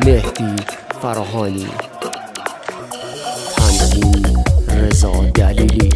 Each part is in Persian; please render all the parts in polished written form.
مهدی فراهانی، تنظیم رضا دلیلی.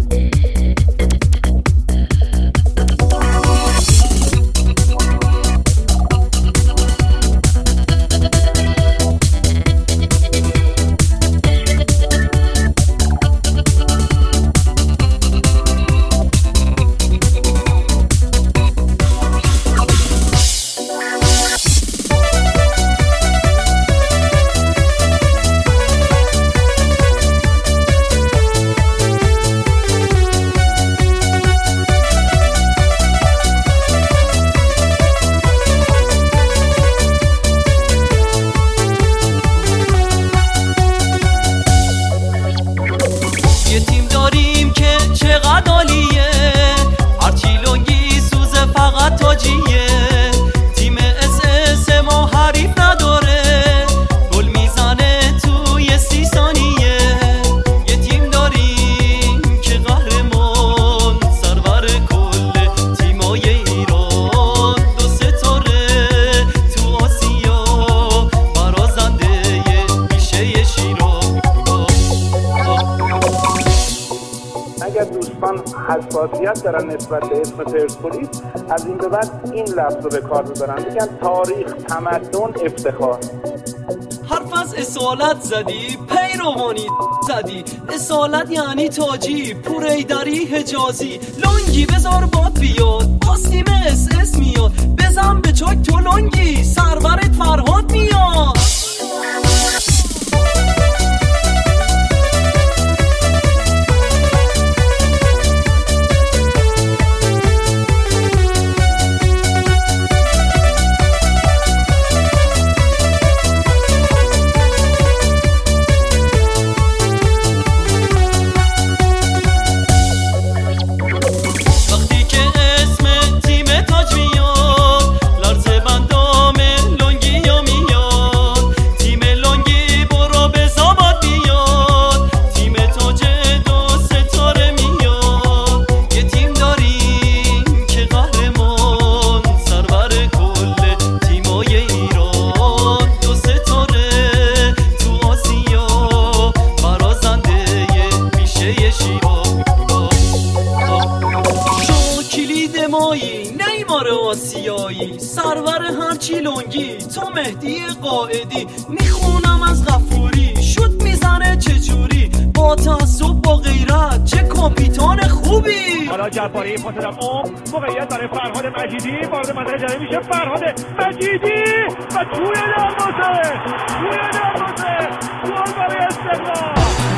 یه تیم داریم که چقدر عالیه، هرچی لنگی سوزه فقط تاجیه. تیم اس ما حریف نداره، گل میزنه توی 30 ثانیه. یه تیم داریم که قهرمان، سرور کل تیمای ایران. 2 ستاره تو آسیا، برازنده میشه شیراز. اگر دوستان حساسیت دارن نسبت به اسم پرسپولیس، از این به بعد این لفظ رو به کار ببرن، بگن تاریخ، تمدن، افتخار. حرف از اصالت زدی، پیروانی زدی. اصالت یعنی تاجی، پوریدری حجازی. لنگی بذار باد بیاد، آسیم اس میاد. بزن به چاک تو لنگی، سرورت فرهاد میاد. نیمار آسیایی، سرور هرچی لنگی. تو مهدی قائدی، میخونم از غفوری. شوت میزنه چجوری، با تعصب با غیرت، چه کاپیتان خوبی. حالا جباری پاسدم موقعیت برای فرهاد مجیدی، وارد منطقه جریمه میشه. فرهاد مجیدی و توی دروازه گل برای استقلال.